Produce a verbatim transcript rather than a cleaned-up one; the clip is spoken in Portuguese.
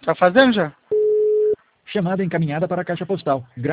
Tá fazendo já? Chamada encaminhada para a caixa postal. Gra